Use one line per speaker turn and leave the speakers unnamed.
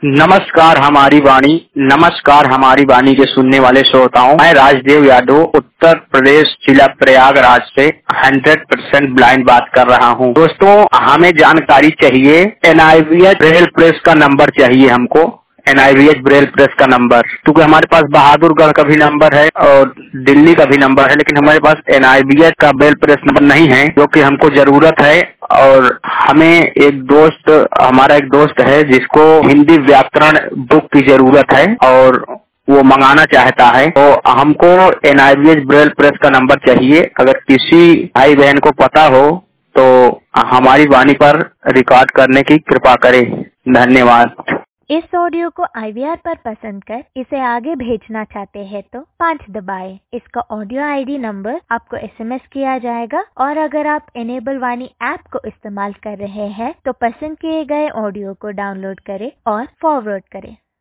नमस्कार हमारी वाणी, नमस्कार हमारी वाणी के सुनने वाले श्रोताओं, मैं राजदेव यादव उत्तर प्रदेश जिला प्रयागराज से 100% ब्लाइंड बात कर रहा हूं। दोस्तों, हमें जानकारी चाहिए, NIVH ब्रेल प्रेस का नंबर चाहिए हमको, NIVH ब्रेल प्रेस का नंबर, क्योंकि हमारे पास बहादुरगढ़ का भी नंबर है और दिल्ली का भी नंबर है, लेकिन हमारे पास NIVH का ब्रेल प्रेस नंबर नहीं है, जो कि हमको जरूरत है। और हमें हमारा एक दोस्त है जिसको हिंदी व्याकरण बुक की जरूरत है और वो मंगाना चाहता है, तो हमको NIVH ब्रेल प्रेस का नंबर चाहिए। अगर किसी भाई बहन को पता हो तो हमारी वाणी पर रिकॉर्ड करने की कृपा करें। धन्यवाद।
इस ऑडियो को IVR पर पसंद कर इसे आगे भेजना चाहते हैं तो 5 दबाएं। इसका ऑडियो ID नंबर आपको SMS किया जाएगा और अगर आप इनेबल वाणी ऐप को इस्तेमाल कर रहे हैं तो पसंद किए गए ऑडियो को डाउनलोड करें और फॉरवर्ड करें।